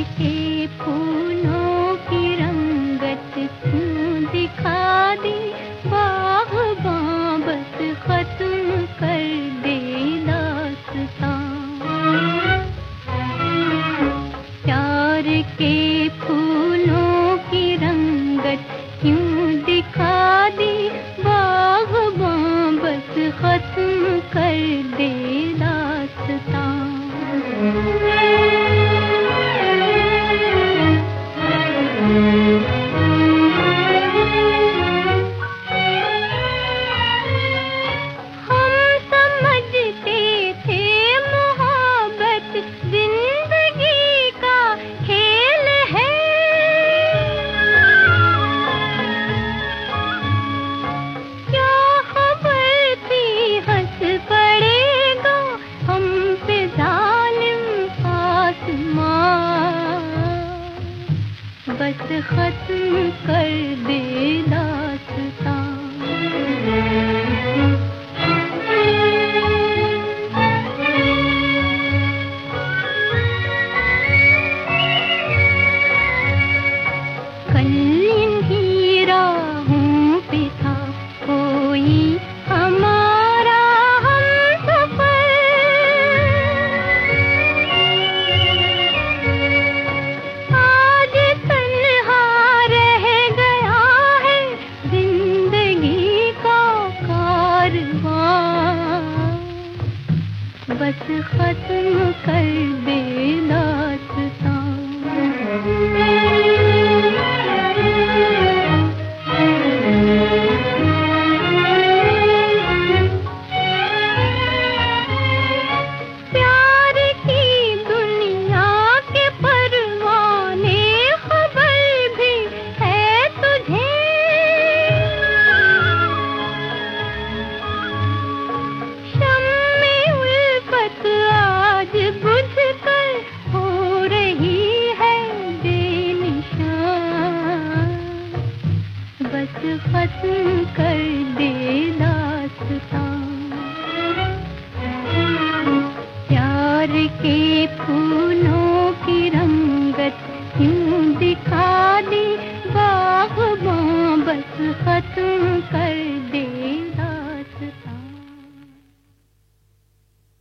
के फूलों की रंगत क्यों दिखा दी, बाग़बां बस खत्म कर दे दास्तां। प्यार के फूलों की रंगत क्यों दिखा दी, बाग़बां बस खत्म कर दे दास्तां। बस खत्म कर दे दास्तां। कल इन्हीं राहों पे था कोई हमारा हमसफर, आज तन्हा रह गया है जिंदगी का कारवां। बस खत्म कर दे दास्तां। बस खत्म कर दे दास्तां। प्यार के